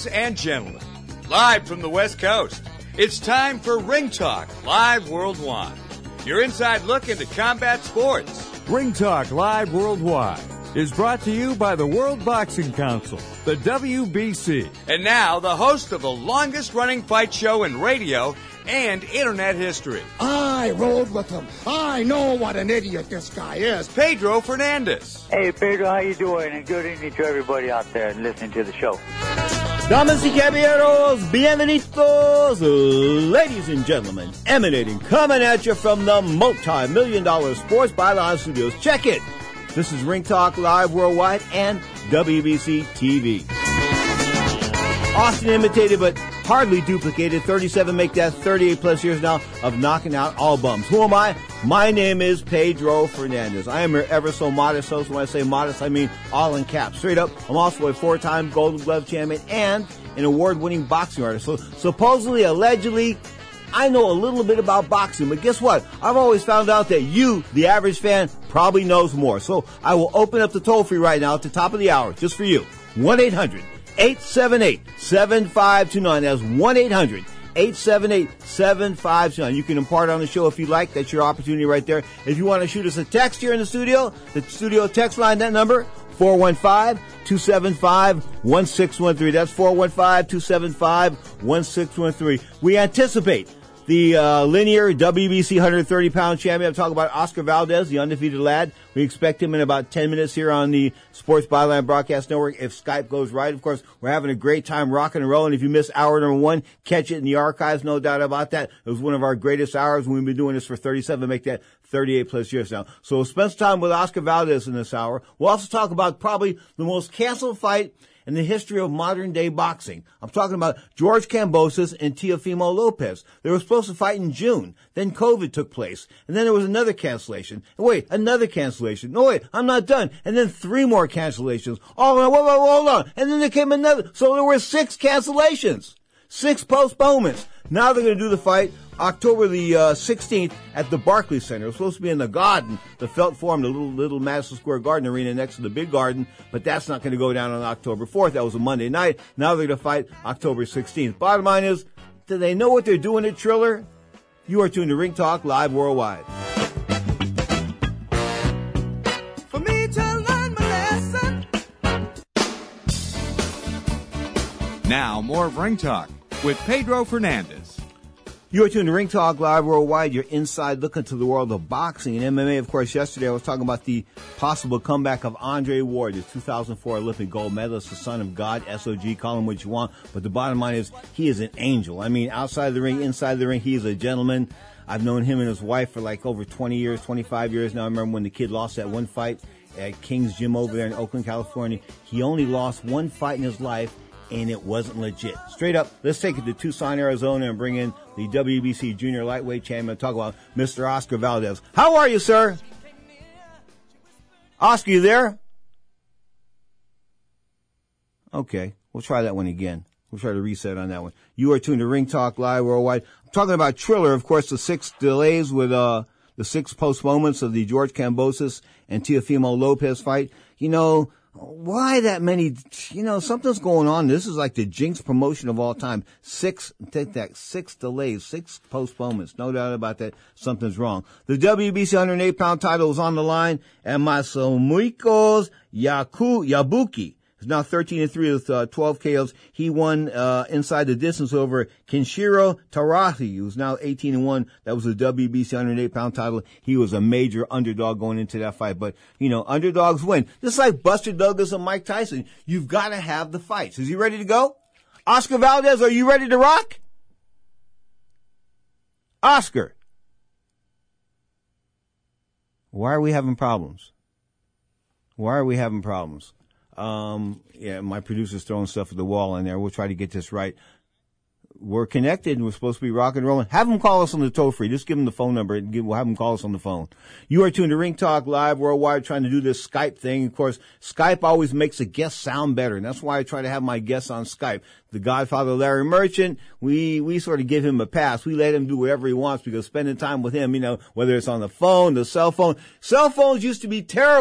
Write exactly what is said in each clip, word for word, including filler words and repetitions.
and gentlemen, live from the West Coast, it's time for Ring Talk Live Worldwide. Your inside look into combat sports. Ring Talk Live Worldwide is brought to you by the World Boxing Council, the W B C. And now, the host of the longest-running fight show in radio and internet history. I rode with him. I know what an idiot this guy is. Pedro Fernandez. Hey, Pedro, how you doing? And good evening to everybody out there listening to the show. Damas y caballeros, bienvenidos, ladies and gentlemen, emanating, coming at you from the multi-million dollar Sports Byline Studios. Check it. This is Ring Talk Live Worldwide and W B C T V. Often imitated but hardly duplicated. thirty-seven make that thirty-eight plus years now of knocking out all bums. Who am I? My name is Pedro Fernandez. I am your ever so modest host. When I say modest, I mean all in caps. Straight up, I'm also a four-time Golden Glove champion and an award-winning boxing artist. So supposedly, allegedly, I know a little bit about boxing, but guess what? I've always found out that you, the average fan, probably knows more. So I will open up the toll-free right now at the top of the hour, just for you. one eight hundred eight seven eight seven five two nine. That's one eight hundred eight seven eight seven five two nine. You can impart on the show if you like. That's your opportunity right there. If you want to shoot us a text here in the studio, the studio text line, that number, four one five two seven five one six one three. That's four one five two seven five one six one three. We anticipate the uh, linear W B C one hundred thirty pound champion. I'm talking about Oscar Valdez, the undefeated lad. We expect him in about ten minutes here on the Sports Byline Broadcast Network if Skype goes right. Of course, we're having a great time rocking and rolling. If you missed hour number one, catch it in the archives, no doubt about that. It was one of our greatest hours. We've been doing this for thirty-seven, make that thirty-eight plus years now. So we'll spend some time with Oscar Valdez in this hour. We'll also talk about probably the most canceled fight in the history of modern-day boxing. I'm talking about George Kambosos and Teofimo Lopez. They were supposed to fight in June. Then COVID took place. And then there was another cancellation. And wait, another cancellation. No, wait, I'm not done. And then three more cancellations. Oh, whoa, whoa, whoa, hold on. And then there came another. So there were six cancellations. Six postponements. Now they're going to do the fight October the uh, sixteenth at the Barclays Center. It was supposed to be in the Garden, the Felt Forum, the little little Madison Square Garden arena next to the big Garden, but that's not going to go down on October fourth. That was a Monday night. Now they're going to fight October sixteenth. Bottom line is, do they know what they're doing at Triller? You are tuned to Ring Talk Live Worldwide. For me to learn my lesson. Now, more of Ring Talk with Pedro Fernandez. You are tuned to Ring Talk Live Worldwide, your inside look into the world of boxing and M M A. Of course, yesterday I was talking about the possible comeback of Andre Ward, the two thousand four Olympic gold medalist, the son of God, S O G, call him what you want. But the bottom line is, he is an angel. I mean, outside the ring, inside the ring, he is a gentleman. I've known him and his wife for like over twenty years, twenty-five years now. I remember when the kid lost that one fight at King's Gym over there in Oakland, California. He only lost one fight in his life, and it wasn't legit. Straight up, let's take it to Tucson, Arizona, and bring in the W B C Junior Lightweight Champion and talk about Mister Oscar Valdez. How are you, sir? Oscar, you there? Okay, we'll try that one again. We'll try to reset on that one. You are tuned to Ring Talk Live Worldwide. I'm talking about Triller, of course, the six delays with uh the six postponements of the George Kambosos and Teofimo Lopez fight. You know, why that many, you know, something's going on. This is like the jinx promotion of all time. Six, take that, six delays, six postponements. No doubt about that. Something's wrong. The W B C one hundred eight pound title is on the line, and Masahiko Yaku, Yabuki is now thirteen and three with uh, twelve K Os. He won uh inside the distance over Kenshiro Tarahi, who's now eighteen and one. That was the W B C one hundred eight pound title. He was a major underdog going into that fight. But, you know, underdogs win. Just like Buster Douglas and Mike Tyson, you've got to have the fights. Is he ready to go? Oscar Valdez, are you ready to rock? Oscar. Why are we having problems? Why are we having problems? Um, yeah, my producer's throwing stuff at the wall in there. We'll try to get this right. We're connected and we're supposed to be rocking and rolling. Have them call us on the toll free. Just give them the phone number and give, we'll have them call us on the phone. You are tuned to Ring Talk Live Worldwide, trying to do this Skype thing. Of course, Skype always makes a guest sound better, and that's why I try to have my guests on Skype. The Godfather Larry Merchant, we, we sort of give him a pass. We let him do whatever he wants because spending time with him, you know, whether it's on the phone, the cell phone. Cell phones used to be terrible.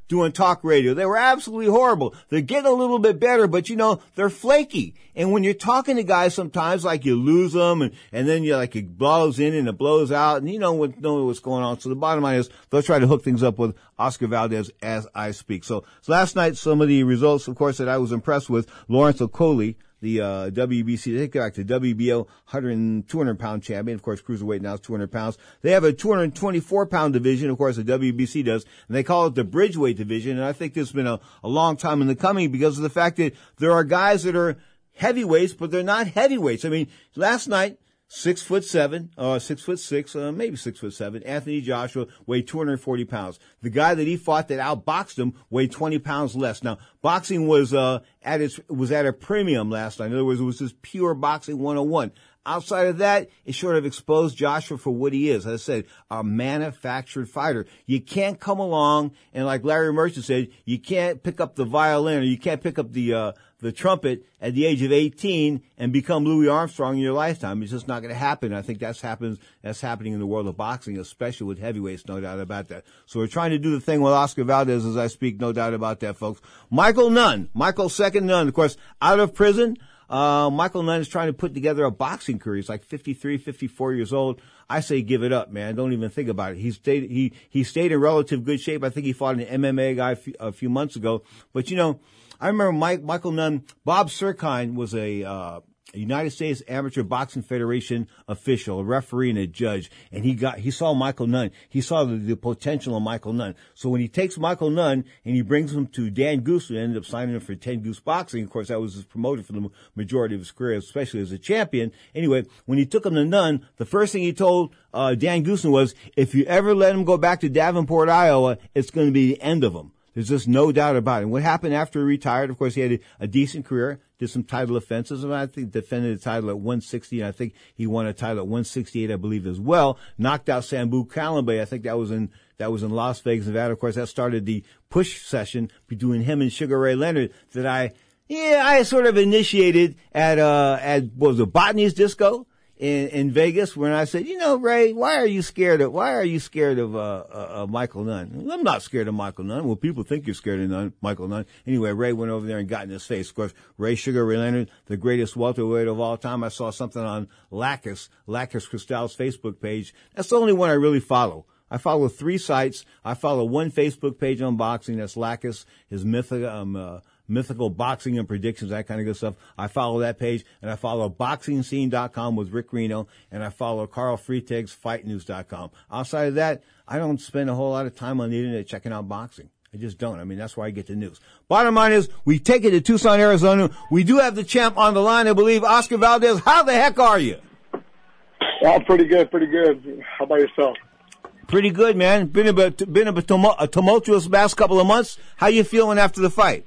doing talk radio. They were absolutely horrible. They're getting a little bit better, but you know, they're flaky. And when you're talking to guys sometimes, like you lose them and, and then you like it blows in and it blows out and you know what, know what's going on. So the bottom line is they'll try to hook things up with Oscar Valdez as I speak. So, so last night, some of the results, of course, that I was impressed with, Lawrence Okolie, the uh W B C, they go back to W B O one hundred, two hundred pound champion. Of course, cruiserweight now is two hundred pounds. They have a two hundred twenty-four pound division, of course, the W B C does, and they call it the Bridgeweight division. And I think this has been a, a long time in the coming because of the fact that there are guys that are heavyweights, but they're not heavyweights. I mean, last night, Six foot seven, uh, six foot six, uh, maybe six foot seven. Anthony Joshua weighed two hundred forty pounds. The guy that he fought that outboxed him weighed twenty pounds less. Now, boxing was, uh, at its, was at a premium last night. In other words, it was just pure boxing one oh one. Outside of that, it sort of exposed Joshua for what he is. As I said, a manufactured fighter. You can't come along and like Larry Merchant said, you can't pick up the violin or you can't pick up the, uh, the trumpet at the age of eighteen and become Louis Armstrong in your lifetime. It's just not going to happen. I think that's happens, that's happening in the world of boxing, especially with heavyweights, no doubt about that. So we're trying to do the thing with Oscar Valdez as I speak, no doubt about that, folks. Michael Nunn, Michael Second Nunn, of course, out of prison. Uh, Michael Nunn is trying to put together a boxing career. He's like fifty-three, fifty-four years old. I say give it up, man. Don't even think about it. He stayed, he, he stayed in relative good shape. I think he fought an M M A guy a few, a few months ago. But you know, I remember Mike, Michael Nunn, Bob Serkine was a, uh, a United States Amateur Boxing Federation official, a referee and a judge, and he got, he saw Michael Nunn. He saw the, the potential of Michael Nunn. So when he takes Michael Nunn and he brings him to Dan Goose, who ended up signing him for ten Goose Boxing, of course, that was his promoter for the majority of his career, especially as a champion. Anyway, when he took him to Nunn, the first thing he told, uh, Dan Goosen was, if you ever let him go back to Davenport, Iowa, it's going to be the end of him. There's just no doubt about it. And what happened after he retired, of course, he had a, a decent career, did some title offenses, and I think defended the title at one sixty, and I think he won a title at one sixty-eight, I believe, as well. Knocked out Sambu Kalambe. I think that was in, that was in Las Vegas, Nevada. Of course, that started the push session between him and Sugar Ray Leonard that I, yeah, I sort of initiated at, uh, at, what was it, Botany's Disco? In, in Vegas, when I said, you know, Ray, why are you scared of, why are you scared of, uh, uh, uh Michael Nunn? I'm not scared of Michael Nunn. Well, people think you're scared of Nunn, Michael Nunn. Anyway, Ray went over there and got in his face. Of course, Ray Sugar Ray Leonard, the greatest welterweight of all time. I saw something on Lacus, Lacus Cristal's Facebook page. That's the only one I really follow. I follow three sites. I follow one Facebook page on boxing. That's Lacus, his mythical, um, uh, mythical boxing and predictions, that kind of good stuff. I follow that page, and I follow boxing scene dot com with Rick Reno, and I follow Carl Freetig's fight news dot com. Outside of that, I don't spend a whole lot of time on the internet checking out boxing. I just don't. I mean, that's where I get the news. Bottom line is, we take it to Tucson, Arizona. We do have the champ on the line, I believe. Oscar Valdez, how the heck are you? Yeah, pretty good, pretty good. How about yourself? Pretty good, man. Been a, been a, a tumultuous last couple of months. How you feeling after the fight?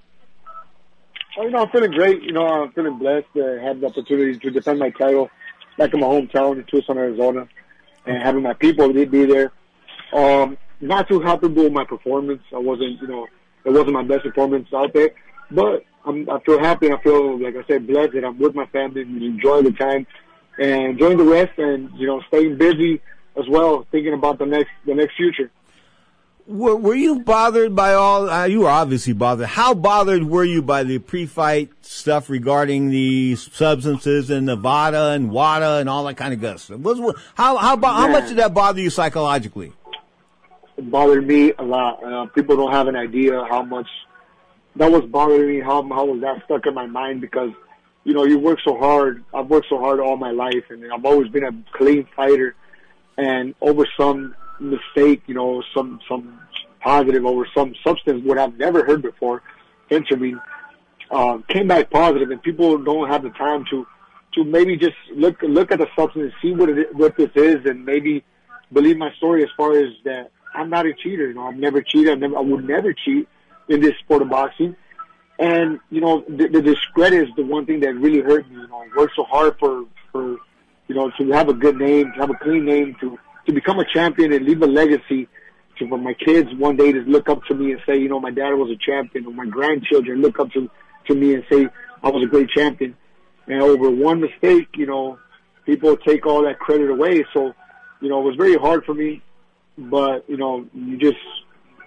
Oh, you know, I'm feeling great. You know, I'm feeling blessed to have the opportunity to defend my title back in my hometown in Tucson, Arizona, and having my people be there. Um, not too happy with my performance. I wasn't, you know, it wasn't my best performance out there, but I'm, I feel happy and I feel, like I said, blessed that I'm with my family and enjoying the time and enjoying the rest and, you know, staying busy as well, thinking about the next, the next future. Were, were you bothered by all, uh, you were obviously bothered. How bothered were you by the pre-fight stuff regarding the substances in Nevada and WADA and all that kind of good stuff? Was, how, how, how much did that bother you psychologically? It bothered me a lot. Uh, people don't have an idea how much that was bothering me, how, how was that stuck in my mind because, you know, you work so hard. I've worked so hard all my life and I've always been a clean fighter and over some mistake, you know, some some positive over some substance, what I've never heard before, fentanyl, uh, came back positive, and people don't have the time to to maybe just look look at the substance, see what it what this is, and maybe believe my story as far as that I'm not a cheater. You know, I've never cheated. I've never, I would never cheat in this sport of boxing. And you know, the, the discredit is the one thing that really hurt me. You know, I worked so hard for for you know to have a good name, to have a clean name, to to become a champion and leave a legacy to for my kids one day to look up to me and say, you know, my dad was a champion, or my grandchildren look up to, to me and say I was a great champion. And over one mistake, you know, people take all that credit away. So, you know, it was very hard for me, but, you know, you just,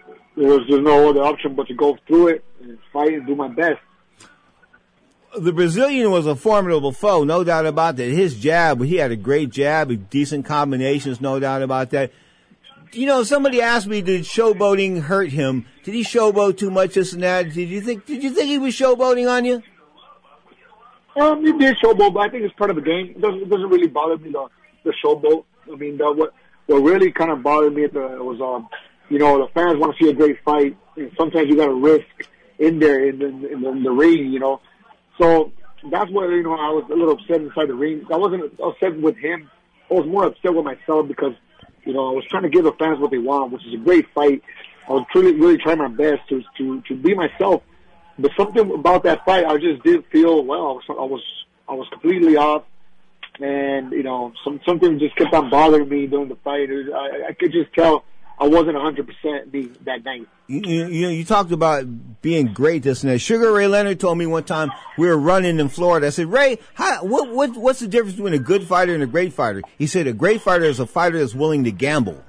there was just no other option but to go through it and fight and do my best. The Brazilian was a formidable foe, no doubt about that. His jab, he had a great jab, decent combinations, no doubt about that. You know, somebody asked me, did showboating hurt him? Did he showboat too much, this and that? Did you think, did you think he was showboating on you? Um, he did showboat, but I think it's part of the game. It doesn't, it doesn't really bother me, the, the showboat. I mean, the, what, what really kind of bothered me the, was, um, you know, the fans want to see a great fight, and sometimes you got to risk in there in, in, in, the, in the ring, you know. So that's where, you know, I was a little upset inside the ring. I wasn't upset with him. I was more upset with myself because, you know, I was trying to give the fans what they want, which is a great fight. I was truly, really trying my best to to to be myself. But something about that fight, I just did feel, well, I was I was, I was completely off. And, you know, some something just kept on bothering me during the fight. It was, I, I could just tell I wasn't one hundred percent me that night. You, you, you talked about being great, this and that. Sugar Ray Leonard told me one time we were running in Florida. I said, Ray, how, what, what, what's the difference between a good fighter and a great fighter? He said a great fighter is a fighter that's willing to gamble.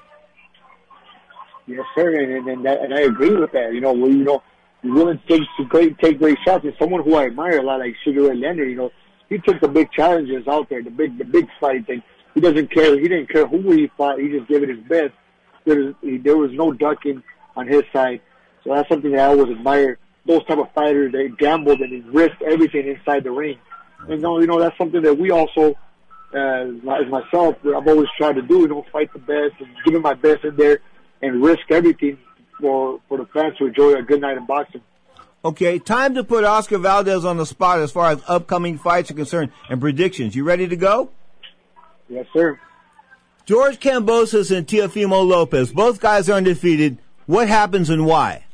Yes, sir, and, and, that, and I agree with that. You know, well, you know, you're willing to take, to great, take great shots. And someone who I admire a lot, like Sugar Ray Leonard, you know, he took the big challenges out there, the big, the big fights, and he doesn't care. He didn't care who he fought. He just gave it his best. There was, there was no ducking on his side. So that's something that I always admire. Those type of fighters, they gambled and they risked everything inside the ring. And, you know, that's something that we also, uh, as myself, I've always tried to do, you know, fight the best and give it my best in there and risk everything for, for the fans to enjoy a good night in boxing. Okay, time to put Oscar Valdez on the spot as far as upcoming fights are concerned and predictions. You ready to go? Yes, sir. George Kambosos and Teofimo Lopez, both guys are undefeated. What happens and why?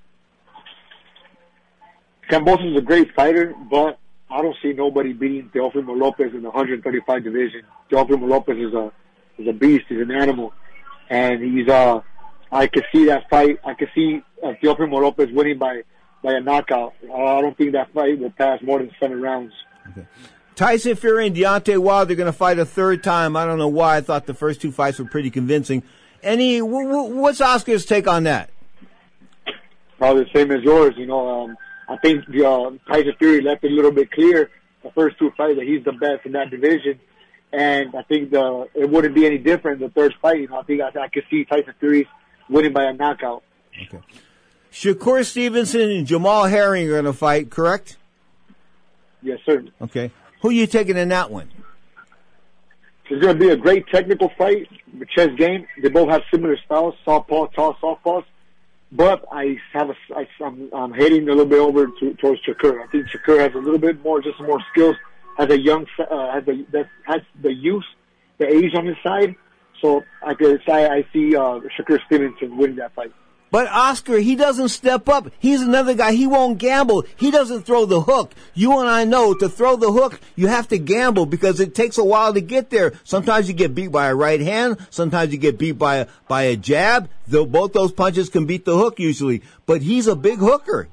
Kambosos is a great fighter, but I don't see nobody beating Teofimo Lopez in the one thirty-five division. Teofimo Lopez is a is a beast. He's an animal, and he's uh. I could see that fight. I could see uh, Teofimo Lopez winning by by a knockout. Uh, I don't think that fight will pass more than seven rounds. Okay. Tyson Fury and Deontay Wilder are going to fight a third time. I don't know why. I thought the first two fights were pretty convincing. Any, w- w- what's Oscar's take on that? Probably the same as yours. You know, um, I think the, uh, Tyson Fury left it a little bit clear the first two fights that he's the best in that division, and I think the it wouldn't be any different the third fight. You know, I think I, I could see Tyson Fury winning by a knockout. Okay. Shakur Stevenson and Jamal Herring are going to fight, correct? Yes, sir. Okay. Who are you taking in that one? It's going to be a great technical fight, a chess game. They both have similar styles, southpaw, tall, softpaws. But I have a, I, I'm, I'm heading a little bit over to, towards Shakur. I think Shakur has a little bit more, just more skills. Has a young, uh, has the that has the youth, the age on his side. So I could say I see uh, Shakur Stevenson winning that fight. But Oscar, he doesn't step up. He's another guy. He won't gamble. He doesn't throw the hook. You and I know to throw the hook, you have to gamble because it takes a while to get there. Sometimes you get beat by a right hand. Sometimes you get beat by a, by a jab. Though both those punches can beat the hook usually. But he's a big hooker.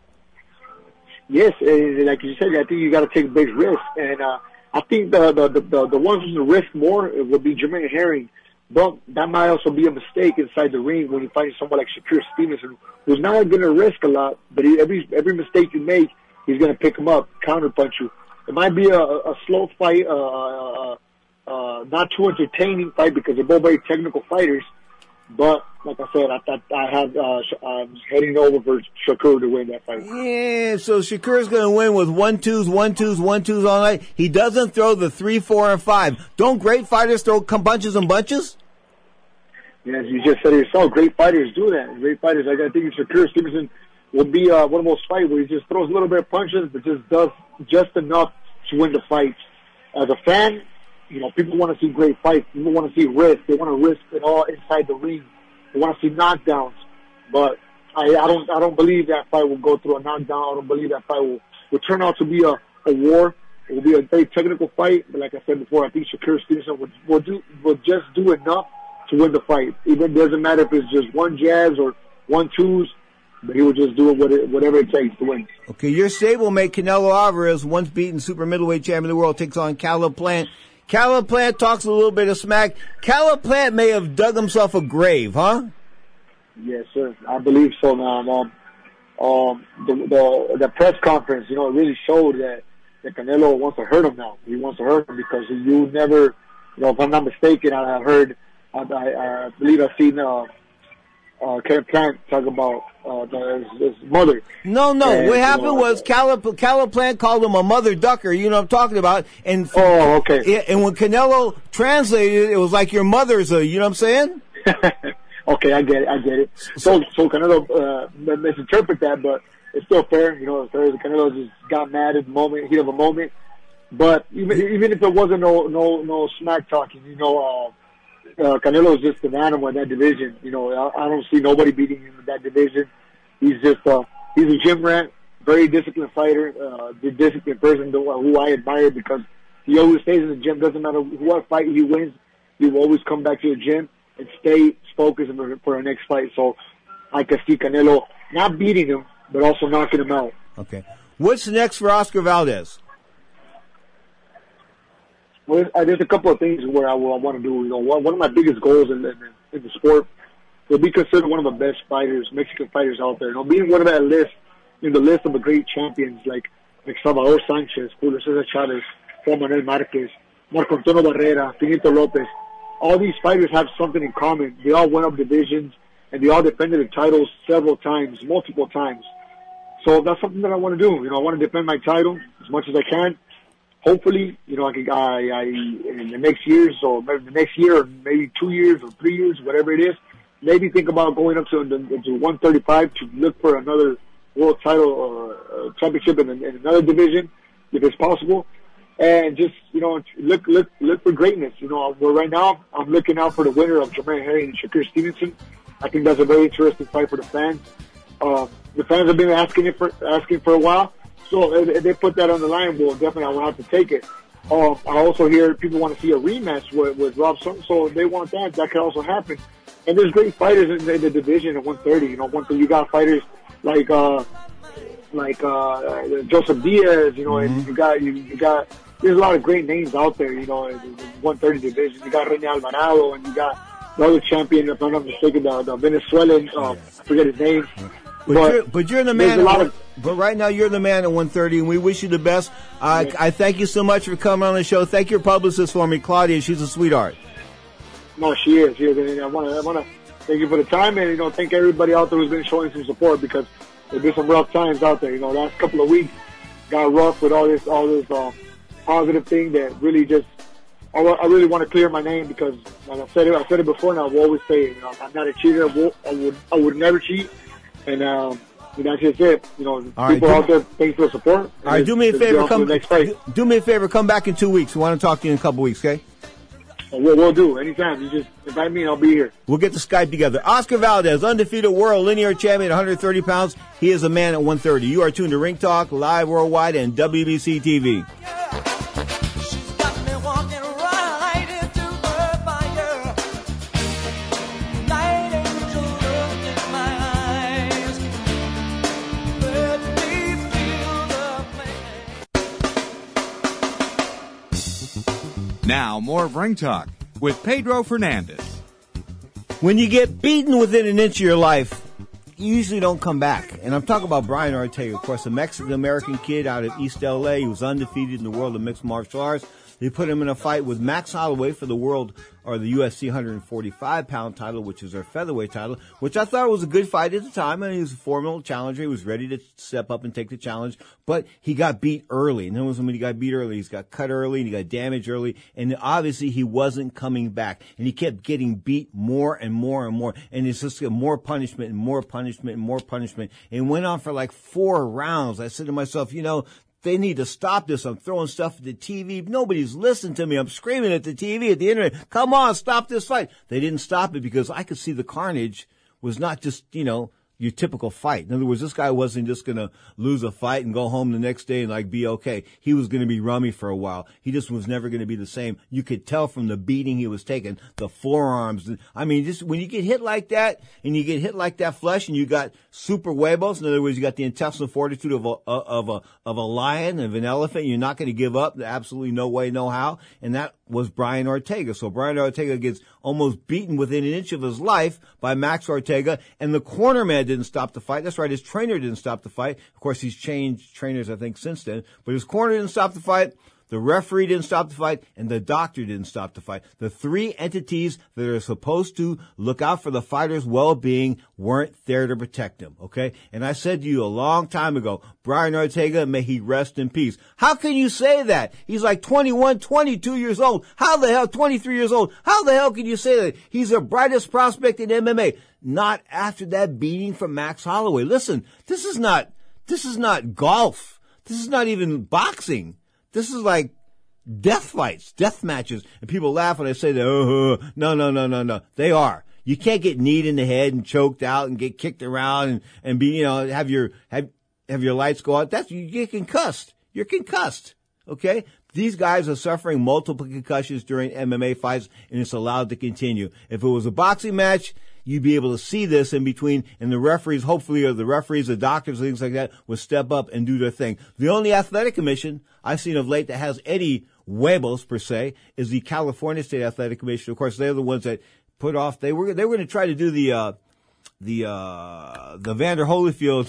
Yes, and like you said, I think you got to take big risks. And uh, I think the the the, the ones who risk more would be Jermaine Herring. But that might also be a mistake inside the ring when you find someone like Shakur Stevenson, who's not going to risk a lot, but he, every every mistake you make, he's going to pick him up, counterpunch you. It might be a, a slow fight, uh, uh, uh, not too entertaining fight because they're both very technical fighters. But like I said, I thought I had uh, I'm heading over for Shakur to win that fight. Yeah, so Shakur's going to win with one twos, one twos, one twos all night. He doesn't throw the three, four, and five. Don't great fighters throw bunches and bunches? Yes, you just said it yourself. Great fighters do that. Great fighters, like I think Shakur Stevenson will be uh, one of those fights where he just throws a little bit of punches, but just does just enough to win the fight. As a fan, you know, people want to see great fights. People want to see risk. They want to risk it all inside the ring. They want to see knockdowns. But I, I don't, I don't believe that fight will go through a knockdown. I don't believe that fight will, will turn out to be a, a war. It will be a very technical fight. But like I said before, I think Shakur Stevenson will, will do, will just do enough to win the fight. Even doesn't matter if it's just one jabs or one twos, but he will just do it whatever it takes to win. Okay, your stablemate Canelo Alvarez, once beaten super middleweight champion of the world, takes on Caleb Plant. Caleb Plant talks a little bit of smack. Caleb Plant may have dug himself a grave, huh? Yes, sir. I believe so, man. Um, um, the, the the press conference, you know, it really showed that, that Canelo wants to hurt him now. He wants to hurt him because you never, you know, if I'm not mistaken, I have heard, I, I, I believe I've seen uh, uh, Caleb Plant talk about uh, the, his, his mother. No, no. And, what you happened know, was Caleb, Caleb Plant called him a mother ducker. You know what I'm talking about? And oh, okay. Yeah, and when Canelo translated it, it was like your mother's a, you know what I'm saying? Okay, I get it, I get it. So, so Canelo uh, misinterpret that, but it's still fair. You know, it's fair. Canelo just got mad at the moment, heat of a moment. But even even if there wasn't no no no smack talking, you know, uh, uh, Canelo is just an animal in that division. You know, I, I don't see nobody beating him in that division. He's just uh, he's a gym rat, very disciplined fighter, uh, the disciplined person who I admire because he always stays in the gym. Doesn't matter what fight he wins, he will always come back to the gym and stay focused for our next fight. So I can see Canelo not beating him, but also knocking him out. Okay. What's next for Oscar Valdez? Well, there's a couple of things where I, I want to do. You know, one, one of my biggest goals in, in, in the sport will be considered one of the best fighters, Mexican fighters out there. You know, being one of that list, in the list of the great champions like, like Salvador Sanchez, Julio Cesar Chavez, Juan Manuel Marquez, Marco Antonio Barrera, Finito Lopez. All these fighters have something in common. They all went up divisions, and they all defended the titles several times, multiple times. So that's something that I want to do. You know, I want to defend my title as much as I can. Hopefully, you know, I can, I, I in the next years, or maybe the next year, or maybe two years, or three years, whatever it is, maybe think about going up to, to one thirty-five to look for another world title or uh, championship in, in another division, if it's possible. And just, you know, look, look, look for greatness. You know, where right now I'm looking out for the winner of Jermaine Harry and Shakur Stevenson. I think that's a very interesting fight for the fans. Uh, the fans have been asking it for asking for a while, so if, if they put that on the line, well, definitely I will have to take it. Uh, I also hear people want to see a rematch with, with Rob Sutton, so if they want that, that could also happen. And there's great fighters in the, in the division at one thirty. You know, one thirty, you got fighters like uh, like uh, Joseph Diaz. You know, mm-hmm. and you got you, you got. There's a lot of great names out there, you know, in the one thirty division. You got Rene Alvarado, and you got the other champion, if I'm not mistaken, the, the Venezuelan, uh, I forget his name. But, but, you're, but you're the man, at, of, but right now you're the man at one thirty, and we wish you the best. Uh, yeah. I thank you so much for coming on the show. Thank your publicist for me, Claudia. She's a sweetheart. No, she is. She is. I want to I want to thank you for the time, and, you know, thank everybody out there who's been showing some support, because there's been some rough times out there. You know, last couple of weeks got rough with all this, all this, uh, positive thing that really just, I, I really want to clear my name, because, like I said it, I said it before, and I will always say it. You know, I'm not a cheater. I, will, I would, I would never cheat, and um, you know, that's just it. You know, all people right, out there, thanks for the support. All right, do me a favor, come do, do me a favor, come back in two weeks. We want to talk to you in a couple weeks, okay? We'll, we'll do anytime. You just invite me, and I'll be here. We'll get the Skype together. Oscar Valdez, undefeated world linear champion, one hundred thirty pounds. He is a man at one thirty. You are tuned to Ring Talk, live worldwide, and W B C T V. Now, more of Ring Talk with Pedro Fernandez. When you get beaten within an inch of your life, you usually don't come back. And I'm talking about Brian Ortega, of course, a Mexican-American kid out of East L A. He was undefeated in the world of mixed martial arts. They put him in a fight with Max Holloway for the world, or the U F C one forty-five pound title, which is their featherweight title, which I thought was a good fight at the time. And he was a formidable challenger. He was ready to step up and take the challenge, but he got beat early. And then when he got beat early, he got cut early and he got damaged early. And obviously he wasn't coming back. And he kept getting beat more and more and more. And it's just more punishment and more punishment and more punishment. And it went on for like four rounds. I said to myself, you know, they need to stop this. I'm throwing stuff at the T V. Nobody's listening to me. I'm screaming at the T V, at the internet. Come on, stop this fight. They didn't stop it because I could see the carnage was not just, you know, your typical fight. In other words, this guy wasn't just going to lose a fight and go home the next day and like be okay. He was going to be rummy for a while. He just was never going to be the same. You could tell from the beating he was taking, the forearms. I mean, just when you get hit like that and you get hit like that flesh and you got super huevos, in other words, you got the intestinal fortitude of a, of a, of a lion, of an elephant, you're not going to give up. Absolutely no way, no how. And that was Brian Ortega. So Brian Ortega gets almost beaten within an inch of his life by Max Ortega, and the corner man didn't stop the fight. That's right, his trainer didn't stop the fight. Of course, he's changed trainers, I think, since then. But his corner didn't stop the fight. The referee didn't stop the fight, and the doctor didn't stop the fight. The three entities that are supposed to look out for the fighter's well-being weren't there to protect him, okay? And I said to you a long time ago, Brian Ortega, may he rest in peace. How can you say that? He's like twenty-one, twenty-two years old. How the hell, twenty-three years old? How the hell can you say that? He's the brightest prospect in M M A. Not after that beating from Max Holloway. Listen, this is not, this is not golf. This is not even boxing. This is like death fights, death matches. And people laugh when I say that, oh, no, no, no, no, no. They are. You can't get kneed in the head and choked out and get kicked around and, and be, you know, have your, have, have your lights go out. That's, you get concussed. You're concussed. Okay? These guys are suffering multiple concussions during M M A fights, and it's allowed to continue. If it was a boxing match, you'd be able to see this in between, and the referees, hopefully, or the referees, the doctors, things like that, will step up and do their thing. The only athletic commission I've seen of late that has any huevos, per se, is the California State Athletic Commission. Of course, they're the ones that put off, they were, they were going to try to do the, uh, the, uh, the Vander Holyfield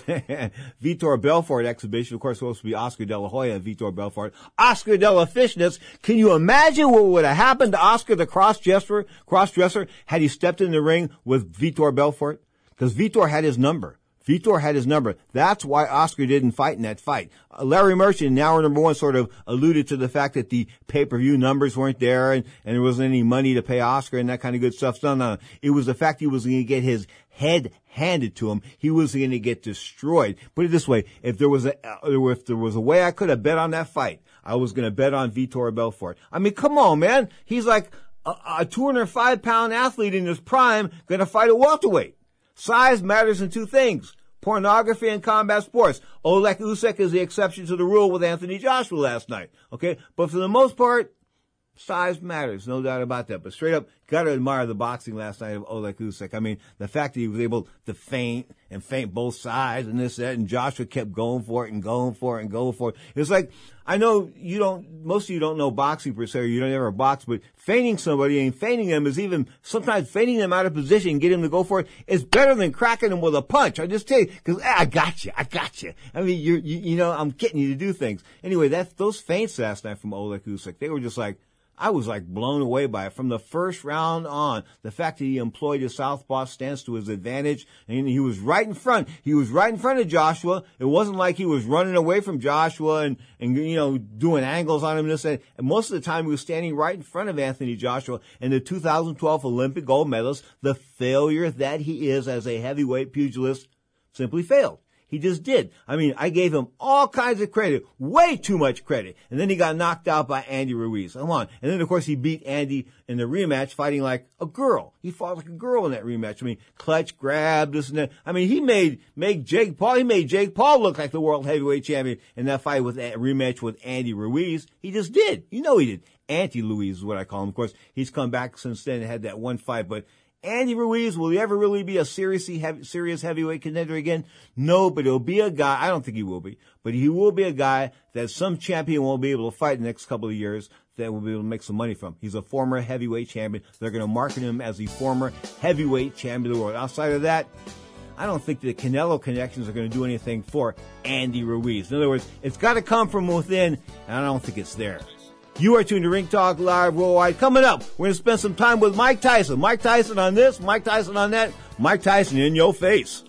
Vitor Belfort exhibition. Of course, supposed to be Oscar De La Hoya and Vitor Belfort. Oscar De La Fishness. Can you imagine what would have happened to Oscar the cross-dresser, cross-dresser had he stepped in the ring with Vitor Belfort? Because Vitor had his number. Vitor had his number. That's why Oscar didn't fight in that fight. Uh, Larry Merchant, in hour number one, sort of alluded to the fact that the pay-per-view numbers weren't there and, and there wasn't any money to pay Oscar and that kind of good stuff. No, no. It was the fact he was going to get his head handed to him. He was going to get destroyed. Put it this way. If there was a, if there was a way I could have bet on that fight, I was going to bet on Vitor Belfort. I mean, come on, man. He's like a, a two hundred five pound athlete in his prime going to fight a welterweight. Size matters in two things. Pornography and combat sports. Oleg Usyk is the exception to the rule with Anthony Joshua last night. Okay? But for the most part, size matters. No doubt about that. But straight up, gotta admire the boxing last night of Oleg Usyk. I mean, the fact that he was able to feint and feint both sides and this, that, and Joshua kept going for it and going for it and going for it. It's like, I know you don't, most of you don't know boxing per se, or you don't ever box, but feinting somebody and feinting them is even, sometimes feinting them out of position and getting them to go for it is better than cracking them with a punch. I just tell you, cause ah, I got you, I got you. I mean, you're, you, you know, I'm getting you to do things. Anyway, that, those feints last night from Oleg Usyk, they were just like, I was like blown away by it. From the first round on, the fact that he employed his southpaw stance to his advantage, and he was right in front. He was right in front of Joshua. It wasn't like he was running away from Joshua and, and you know, doing angles on him and this and, and most of the time he was standing right in front of Anthony Joshua. And the two thousand twelve Olympic gold medalist, the failure that he is as a heavyweight pugilist, simply failed. He just did. I mean, I gave him all kinds of credit, way too much credit. And then he got knocked out by Andy Ruiz. Come on. And then, of course, he beat Andy in the rematch fighting like a girl. He fought like a girl in that rematch. I mean, clutch, grab, this and that. I mean, he made, made Jake Paul, he made Jake Paul look like the world heavyweight champion in that fight with that rematch with Andy Ruiz. He just did. You know he did. Anti-Ruiz is what I call him. Of course, he's come back since then and had that one fight, but Andy Ruiz, will he ever really be a seriously heavy, serious heavyweight contender again? No, but he'll be a guy, I don't think he will be, but he will be a guy that some champion won't be able to fight in the next couple of years that will be able to make some money from. He's a former heavyweight champion. They're going to market him as the former heavyweight champion of the world. Outside of that, I don't think the Canelo connections are going to do anything for Andy Ruiz. In other words, it's got to come from within, and I don't think it's there. You are tuned to Ring Talk Live Worldwide. Coming up, we're going to spend some time with Mike Tyson. Mike Tyson on this, Mike Tyson on that, Mike Tyson in your face.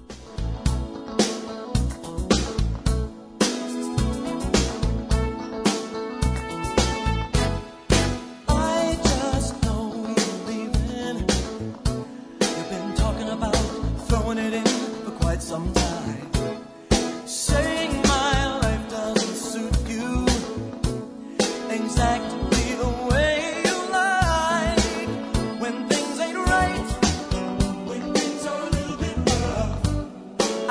I just know you're leaving. You've been talking about throwing it in for quite some time. Saying my life doesn't suit you exactly the way you like. When things ain't right, when things are a little bit rough,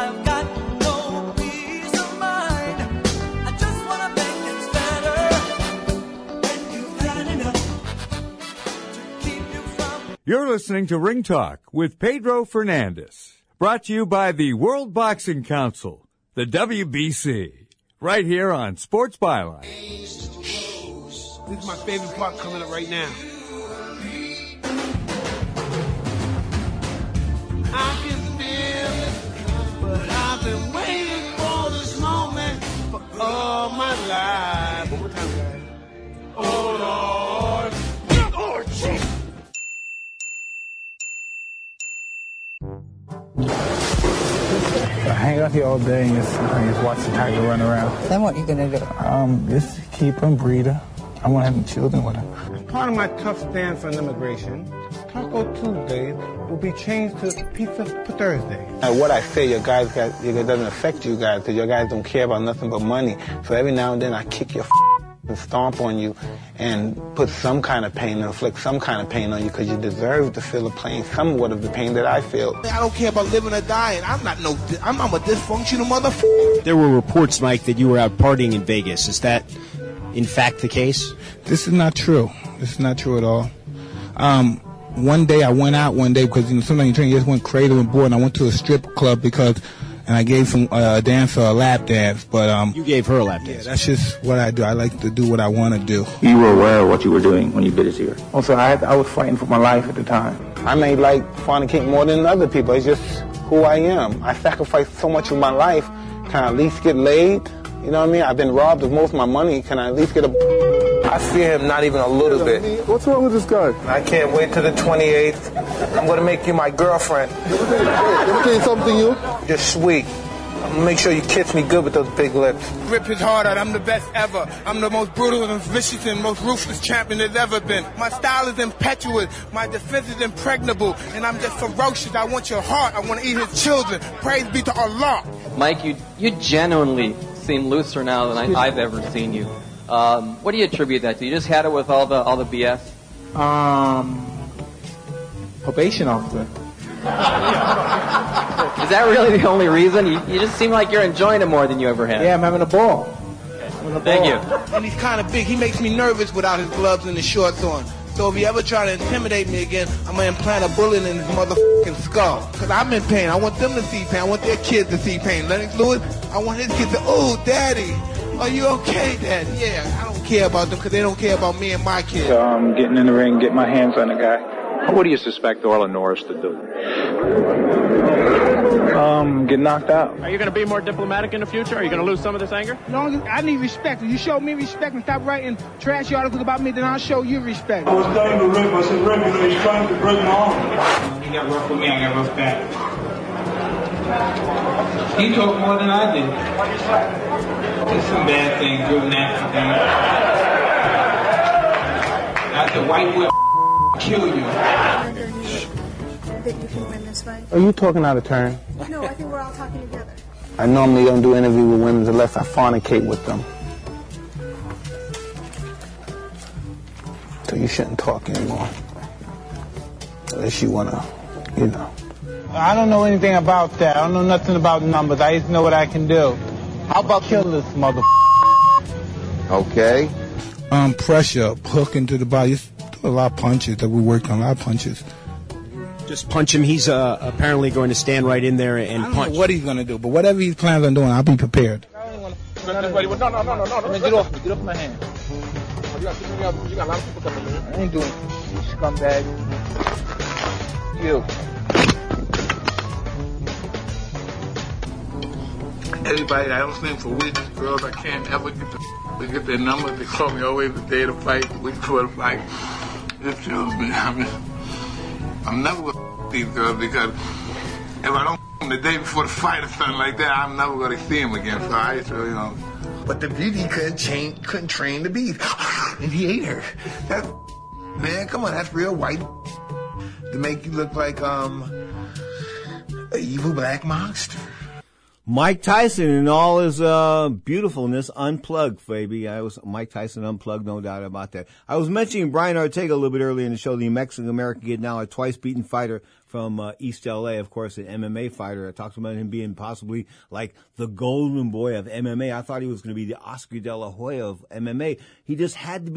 You're listening to Ring Talk with Pedro Fernandez, brought to you by the World Boxing Council, the W B C, right here on Sports Byline. This is my favorite part coming up right now. I can feel it, but I've been waiting for this moment for all my life. One more time, guys. Oh, Lord. Oh, jeez. I hang out here all day and just, and just watch the tiger run around. Then what are you going to do? Um, just keep him, breed her. I want to have children with her. Part of my tough stance on immigration, Taco Tuesdays will be changed to Pizza Thursday. And what I say, your guys got, it doesn't affect you guys because your guys don't care about nothing but money. So every now and then I kick your and stomp on you and put some kind of pain, inflict some kind of pain on you because you deserve to feel the pain, somewhat of the pain that I feel. I don't care about living or dying. I'm not no, I'm, I'm a dysfunctional motherfucker. There were reports, Mike, that you were out partying in Vegas. Is that, in fact, the case? This is not true. This is not true at all. Um, one day I went out one day because, you know, sometimes you train, you just went cradle and board, and I went to a strip club because, and I gave some uh, dancer a lap dance, but um, you gave her a lap dance. Yeah, that's just what I do. I like to do what I want to do. You were aware of what you were doing when you bit his ear. Also, I had, I was fighting for my life at the time. I may like fornicate more than other people. It's just who I am. I sacrificed so much of my life. Can I at least get laid? You know what I mean? I've been robbed of most of my money. Can I at least get a... I fear him not even a little bit. What's wrong with this guy? I can't wait till the twenty-eighth. I'm going to make you my girlfriend. Let me tell you something, you. You're sweet. I'm going to make sure you kiss me good with those big lips. Rip his heart out. I'm the best ever. I'm the most brutal and vicious and most ruthless champion there's ever been. My style is impetuous. My defense is impregnable. And I'm just ferocious. I want your heart. I want to eat his children. Praise be to Allah. Mike, you you genuinely seem looser now than I, I've ever seen you. Um, what do you attribute that to? You just had it with all the all the B S? Um, probation officer. Is that really the only reason? You, you just seem like you're enjoying it more than you ever have. Yeah, I'm having a ball. Having a Thank ball. you. And he's kind of big. He makes me nervous without his gloves and his shorts on. So if you ever try to intimidate me again, I'm going to implant a bullet in his motherfucking skull. Because I'm in pain. I want them to see pain. I want their kids to see pain. Lennox Lewis, I want his kids to, oh, Daddy, are you okay, Daddy? Yeah, I don't care about them because they don't care about me and my kids. So I'm getting in the ring, get my hands on the guy. What do you suspect Orla Norris to do? Um, get knocked out. Are you going to be more diplomatic in the future? Are you going to lose some of this anger? No, I need respect. If you show me respect and stop writing trashy articles about me, then I'll show you respect. I was telling the Rick, I said, Rick, you know, he's trying to break my arm. He got rough with me, I got rough back. He talked more than I did. There's some bad things, good nasty things. I said, white boy kill you. That you can win this fight? Are you talking out of turn? No, I think we're all talking together. I normally don't do interviews with women unless I fornicate with them. So you shouldn't talk anymore. Unless you want to, you know. I don't know anything about that. I don't know nothing about numbers. I just know what I can do. How about kill this mother? Okay. Um, pressure, hook into the body. Just do a lot of punches that we worked on, a lot of punches. Just punch him. He's uh, apparently going to stand right in there and I don't punch. know what he's going to do, but whatever he plans on doing, I'll be prepared. No, no, no, no, no, no. Man, get off me. Get off my hand. I ain't doing it. Scumbag. You. Everybody, I don't think for weeks, girls, I can't ever get the to get their number. They call me always the day of the fight, the week before the fight. It kills me. I mean, I'm never gonna these girls because if I don't them the day before the fight or something like that, I'm never gonna see them again. So I just, you know. But the beauty couldn't train, couldn't train the beast, and he ate her. That man, come on, that's real white to make you look like um an evil black monster. Mike Tyson in all his uh beautifulness, unplugged, baby. I was Mike Tyson unplugged, no doubt about that. I was mentioning Brian Ortega a little bit earlier in the show, the Mexican-American kid, now a twice-beaten fighter from uh, East L A, of course, an M M A fighter. I talked about him being possibly like the golden boy of M M A. I thought he was going to be the Oscar de la Hoya of M M A. He just had to be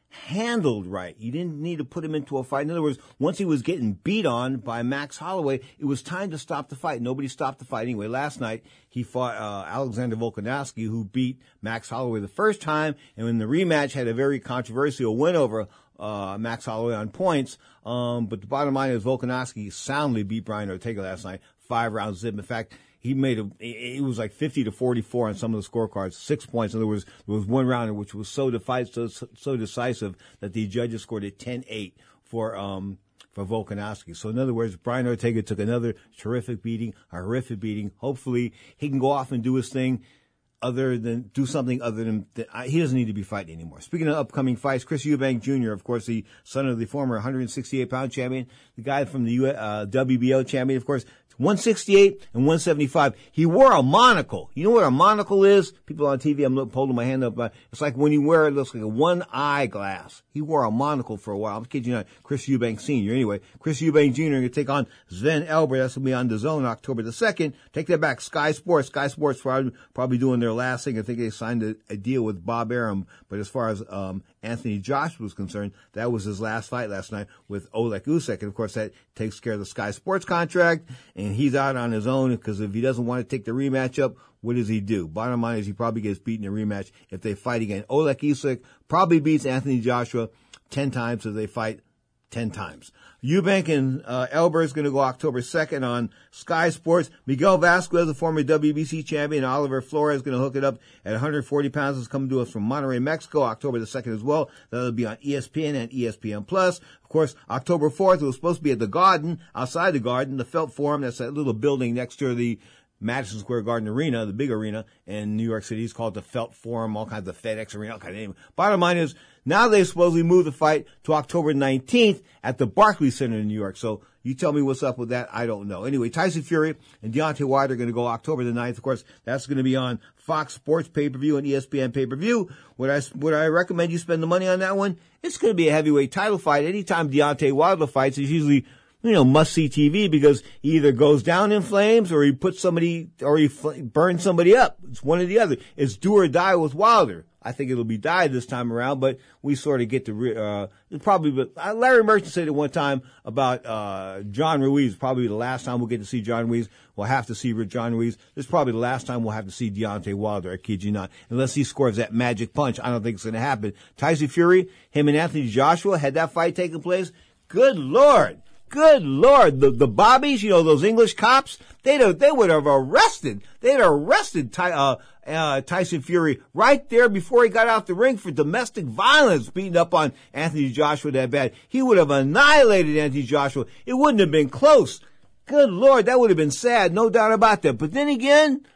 handled right. You didn't need to put him into a fight. In other words, once he was getting beat on by Max Holloway, it was time to stop the fight. Nobody stopped the fight. Anyway, last night he fought uh, Alexander Volkanovski, who beat Max Holloway the first time, and in the rematch had a very controversial win over uh, Max Holloway on points. Um, but the bottom line is Volkanovski soundly beat Brian Ortega last night, five rounds zip. In fact, he made a, it was like fifty to forty-four on some of the scorecards, six points. In other words, there was one round in which was so defiant, so, so decisive that the judges scored it ten eight for, um, for Volkanovski. So in other words, Brian Ortega took another terrific beating, a horrific beating. Hopefully he can go off and do his thing. Other than do something other than he doesn't need to be fighting anymore. Speaking of upcoming fights, Chris Eubank Junior, of course, the son of the former one sixty-eight pound champion, the guy from the U, uh, W B O champion, of course, one sixty-eight and one seventy-five. He wore a monocle. You know what a monocle is? People on T V, I'm holding my hand up. Uh, it's like when you wear it, it looks like a one eyeglass. He wore a monocle for a while. I'm kidding you not. Chris Eubank Senior Anyway, Chris Eubank Junior going to take on Sven Elber. That's going to be on DAZN October the second. Take that back. Sky Sports. Sky Sports probably, probably doing their last thing. I think they signed a, a deal with Bob Arum. But as far as um, Anthony Joshua was concerned, that was his last fight last night with Oleg Usyk. And, of course, that takes care of the Sky Sports contract. And he's out on his own because if he doesn't want to take the rematch up, what does he do? Bottom line is he probably gets beaten in a rematch if they fight again. Oleg Usyk probably beats Anthony Joshua ten times if they fight ten times. Eubank and uh, Elber is going to go October second on Sky Sports. Miguel Vasquez, the former W B C champion, Oliver Flores is going to hook it up at one hundred forty pounds. It's coming to us from Monterrey, Mexico, October the second as well. That'll be on E S P N and E S P N Plus. Of course, October fourth, it was supposed to be at the Garden, outside the Garden, the Felt Forum. That's that little building next to the Madison Square Garden Arena, the big arena in New York City. It's called the Felt Forum, all kinds of FedEx Arena, all kinds of names. Bottom line is, now they supposedly moved the fight to October nineteenth at the Barclays Center in New York. So you tell me what's up with that. I don't know. Anyway, Tyson Fury and Deontay Wilder are going to go October the ninth. Of course, that's going to be on Fox Sports pay-per-view and E S P N pay-per-view. Would I, would I recommend you spend the money on that one? It's going to be a heavyweight title fight. Anytime Deontay Wilder fights, it's usually, you know, must-see T V because he either goes down in flames or he puts somebody, or he fl- burns somebody up. It's one or the other. It's do or die with Wilder. I think it'll be die this time around, but we sort of get to, uh, probably, but uh, Larry Merchant said it one time about, uh, John Ruiz. Probably the last time we'll get to see John Ruiz. We'll have to see John Ruiz. This is probably the last time we'll have to see Deontay Wilder. I kid you not. Unless he scores that magic punch. I don't think it's going to happen. Tyson Fury, him and Anthony Joshua, had that fight taken place. Good Lord. Good Lord, the, the Bobbies, you know, those English cops, they'd have, they would have arrested, they'd have arrested Ty, uh, uh, Tyson Fury right there before he got out the ring for domestic violence, beating up on Anthony Joshua that bad. He would have annihilated Anthony Joshua. It wouldn't have been close. Good Lord, that would have been sad, no doubt about that. But then again,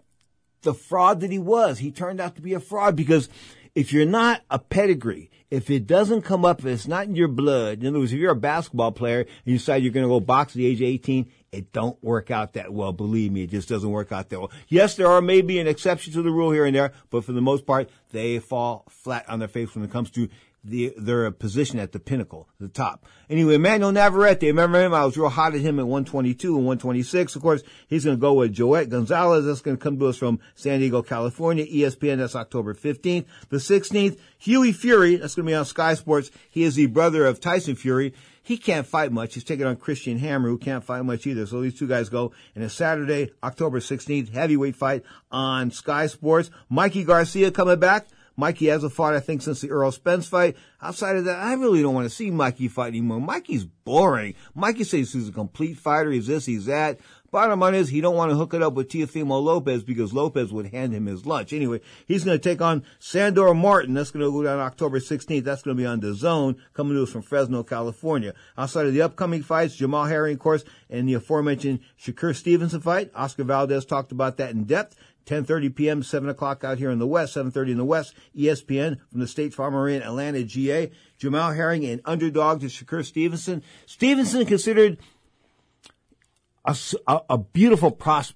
the fraud that he was, he turned out to be a fraud because if you're not a pedigree, if it doesn't come up, if it's not in your blood, in other words, if you're a basketball player and you decide you're going to go box at the age of eighteen, it don't work out that well. Believe me, it just doesn't work out that well. Yes, there are maybe an exception to the rule here and there, but for the most part, they fall flat on their face when it comes to the, their position at the pinnacle, the top. Anyway, Emmanuel Navarrete, remember him? I was real hot at him at one twenty-two and one twenty-six. Of course, he's going to go with Joette Gonzalez. That's going to come to us from San Diego, California. E S P N, that's October fifteenth. The sixteenth, Hughie Fury. That's going to be on Sky Sports. He is the brother of Tyson Fury. He can't fight much. He's taking on Christian Hammer, who can't fight much either. So these two guys go. And it's Saturday, October sixteenth, heavyweight fight on Sky Sports. Mikey Garcia coming back. Mikey hasn't fought, I think, since the Earl Spence fight. Outside of that, I really don't want to see Mikey fight anymore. Mikey's boring. Mikey says he's a complete fighter. He's this, he's that. Bottom line is he don't want to hook it up with Teofimo Lopez because Lopez would hand him his lunch. Anyway, he's going to take on Sandor Martin. That's going to go down October sixteenth. That's going to be on DAZN, coming to us from Fresno, California. Outside of the upcoming fights, Jamal Herring, of course, and the aforementioned Shakur Stevenson fight. Oscar Valdez talked about that in depth. ten thirty p.m., seven o'clock out here in the West, seven thirty in the West, E S P N from the State Farm Arena, Atlanta, G A. Jamal Herring, an underdog to Shakur Stevenson. Stevenson considered a, a, a beautiful prospect.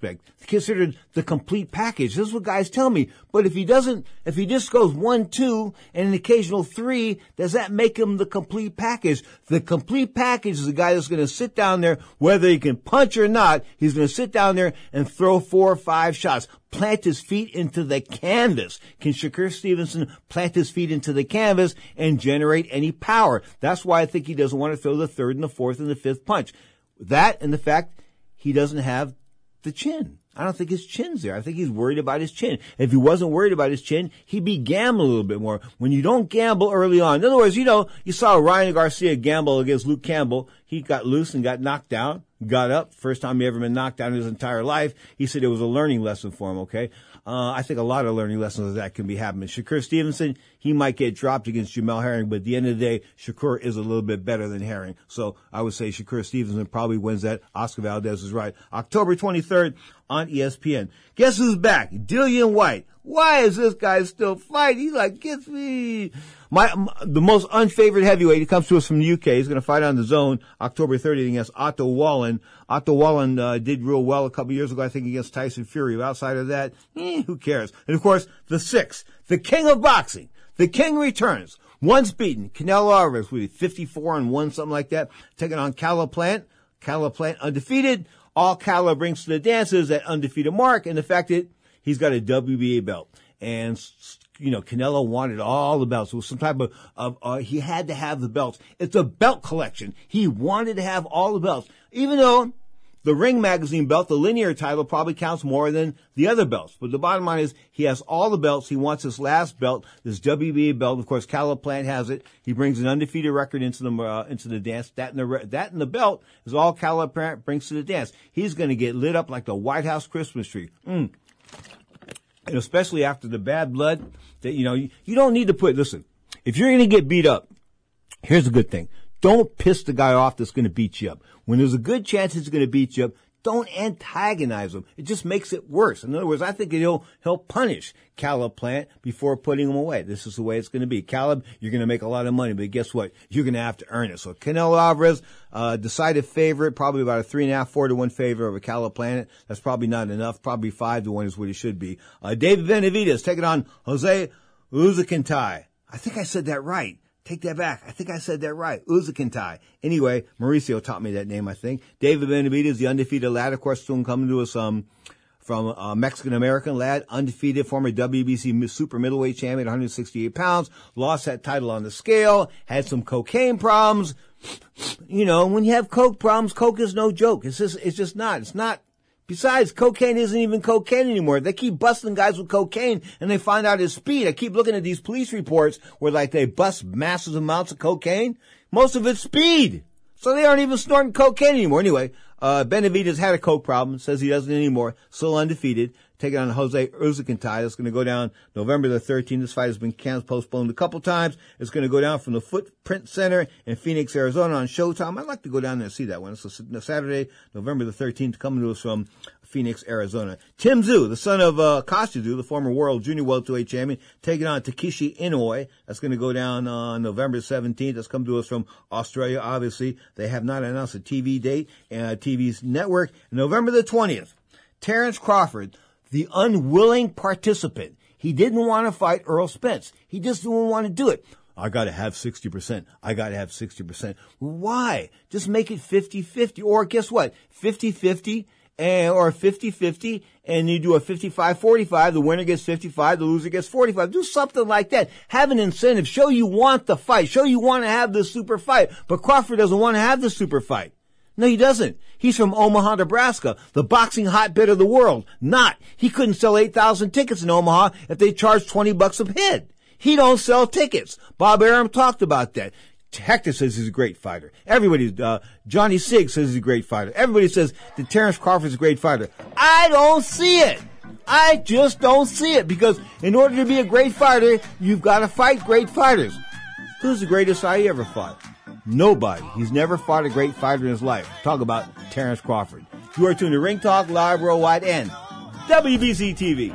considered the complete package. This is what guys tell me. But if he doesn't, if he just goes one, two, and an occasional three, does that make him the complete package? The complete package is the guy that's going to sit down there, whether he can punch or not, he's going to sit down there and throw four or five shots. Plant his feet into the canvas. Can Shakur Stevenson plant his feet into the canvas and generate any power? That's why I think he doesn't want to throw the third and the fourth and the fifth punch. That and the fact he doesn't have the chin. I don't think his chin's there. I think he's worried about his chin. If he wasn't worried about his chin, he'd be gambling a little bit more. When you don't gamble early on, in other words, you know, you saw Ryan Garcia gamble against Luke Campbell. He got loose and got knocked down, got up. First time he ever been knocked down in his entire life. He said it was a learning lesson for him, okay? Uh, I think a lot of learning lessons of that can be happening. Shakur Stevenson, he might get dropped against Jamel Herring, but at the end of the day, Shakur is a little bit better than Herring. So I would say Shakur Stevenson probably wins that. Oscar Valdez is right. October twenty-third on E S P N. Guess who's back? Dillian White. Why is this guy still fighting? He's like, get me. My, my, the most unfavored heavyweight, he comes to us from the U K. He's going to fight on the Zone October thirtieth against Otto Wallen. Otto Wallen, uh, did real well a couple years ago, I think, against Tyson Fury. But outside of that, eh, who cares? And of course, the sixth, the king of boxing. The king returns. Once beaten. Canelo Alvarez with fifty-four and one, something like that. Taking on Caleb Plant. Caleb Plant undefeated. All Caleb brings to the dance is that undefeated mark and the fact that he's got a W B A belt. And, you know, Canelo wanted all the belts. It was some type of, of uh, he had to have the belts. It's a belt collection. He wanted to have all the belts. Even though the Ring Magazine belt, the linear title, probably counts more than the other belts. But the bottom line is he has all the belts. He wants his last belt, this W B A belt. Of course, Caleb Plant has it. He brings an undefeated record into the, uh, into the dance. That and the, that and the belt is all Caleb Plant brings to the dance. He's going to get lit up like the White House Christmas tree. Mm. And especially after the bad blood, that, you know, you, you don't need to put, listen, if you're going to get beat up, here's a good thing. Don't piss the guy off that's going to beat you up. When there's a good chance he's going to beat you up, don't antagonize him. It just makes it worse. In other words, I think he'll, he'll punish Caleb Plant before putting him away. This is the way it's going to be. Caleb, you're going to make a lot of money, but guess what? You're going to have to earn it. So Canelo Alvarez, uh, decided favorite, probably about a three and a half, four to one favor over Caleb Plant. That's probably not enough. Probably five to one is what it should be. Uh, David Benavidez taking on Jose Uzukintai. I think I said that right. Take that back. I think I said that right. Uzukintai. Anyway, Mauricio taught me that name, I think. David Benavidez, the undefeated lad, of course, soon coming to us um, from a Mexican-American lad, undefeated, former W B C super middleweight champion, one hundred sixty-eight pounds, lost that title on the scale, had some cocaine problems. You know, when you have coke problems, coke is no joke. It's just, it's just not. It's not. Besides, cocaine isn't even cocaine anymore. They keep busting guys with cocaine and they find out his speed. I keep looking at these police reports where like they bust massive amounts of cocaine. Most of it's speed. So they aren't even snorting cocaine anymore. Anyway, uh, Benavidez had a coke problem, says he doesn't anymore, still undefeated, taking on Jose Uzukintai. That's going to go down November the thirteenth. This fight has been canceled, postponed a couple times. It's going to go down from the Footprint Center in Phoenix, Arizona on Showtime. I'd like to go down there and see that one. It's a Saturday, November the thirteenth, coming to us from Phoenix, Arizona. Tim Tszyu, the son of uh, Kostya Tszyu, the former world junior welterweight champion, taking on Takeshi Inoue. That's going to go down on uh, November seventeenth. That's come to us from Australia, obviously. They have not announced a T V date, uh, T V's network. November the twentieth, Terrence Crawford, the unwilling participant. He didn't want to fight Earl Spence. He just didn't want to do it. I got to have sixty percent. I got to have sixty percent. Why? Just make it fifty-fifty. Or guess what? fifty-fifty. And, or fifty-fifty, and you do a fifty-five forty-five, the winner gets fifty-five, the loser gets forty-five. Do something like that. Have an incentive. Show you want the fight. Show you want to have this super fight. But Crawford doesn't want to have the super fight. No, he doesn't. He's from Omaha, Nebraska, the boxing hotbed of the world. Not. He couldn't sell eight thousand tickets in Omaha if they charged twenty bucks a head. He don't sell tickets. Bob Arum talked about that. Hector says he's a great fighter. Everybody, uh, Johnny Sig says he's a great fighter. Everybody says that Terrence Crawford's a great fighter. I don't see it. I just don't see it because in order to be a great fighter, you've got to fight great fighters. Who's the greatest fighter he ever fought? Nobody. He's never fought a great fighter in his life. Talk about Terrence Crawford. You are tuned to Ring Talk Live Worldwide and W B C T V.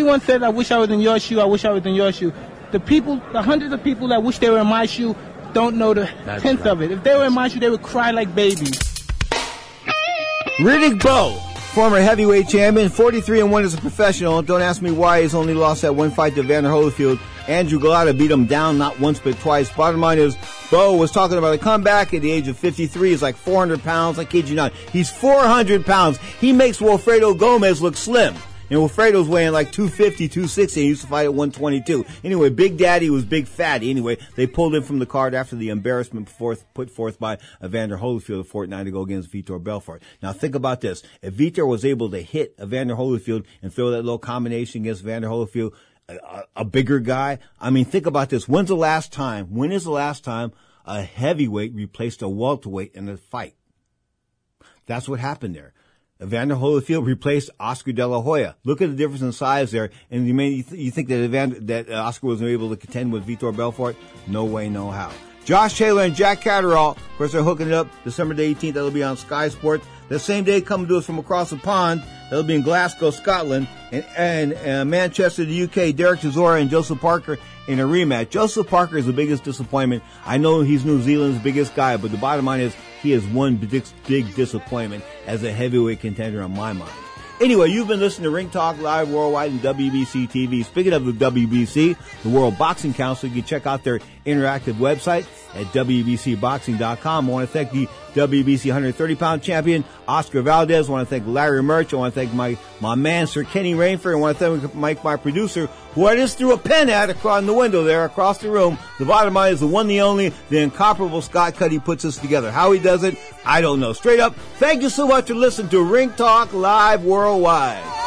everyone says, I wish I was in your shoe, I wish I was in your shoe. The people, the hundreds of people that wish they were in my shoe don't know the That's tenth right. of it. If they were in my shoe, they would cry like babies. Riddick Bowe, former heavyweight champion, forty-three and one as a professional. Don't ask me why he's only lost that one fight to Evander Holyfield. Andrew Golota beat him down not once but twice. Bottom line is, Bowe was talking about a comeback at the age of fifty-three. He's like four hundred pounds. I kid you not. He's four hundred pounds. He makes Wilfredo Gomez look slim. And Wilfredo's weighing like two fifty, two sixty. He used to fight at one twenty-two. Anyway, Big Daddy was Big Fatty. Anyway, they pulled him from the card after the embarrassment forth, put forth by Evander Holyfield a fortnight ago against Vitor Belfort. Now think about this. If Vitor was able to hit Evander Holyfield and throw that little combination against Evander Holyfield, a, a bigger guy, I mean, think about this. When's the last time, when is the last time a heavyweight replaced a welterweight in a fight? That's what happened there. Evander Holyfield replaced Oscar De La Hoya. Look at the difference in size there. And you, may, you, th- you think that Evander, that uh, Oscar was able to contend with Vitor Belfort? No way, no how. Josh Taylor and Jack Catterall, of course, they're hooking it up December the eighteenth. That'll be on Sky Sports. The same day, coming to us from across the pond, that'll be in Glasgow, Scotland, and, and uh, Manchester, the U K. Derek Chisora and Joseph Parker in a rematch. Joseph Parker is the biggest disappointment. I know he's New Zealand's biggest guy, but the bottom line is he is one big, big disappointment as a heavyweight contender on my mind. Anyway, you've been listening to Ring Talk Live Worldwide and W B C T V. Speaking of the W B C, the World Boxing Council, you can check out their interactive website at W B C boxing dot com. I want to thank the W B C one thirty pound champion, Oscar Valdez. I want to thank Larry Murch. I want to thank my, my man, Sir Kenny Rainford. I want to thank Mike, my producer, who I just threw a pen at across the window there across the room. The bottom line is the one, the only, the incomparable Scott Cuddy puts us together. How he does it, I don't know. Straight up, thank you so much for listening to Ring Talk Live Worldwide.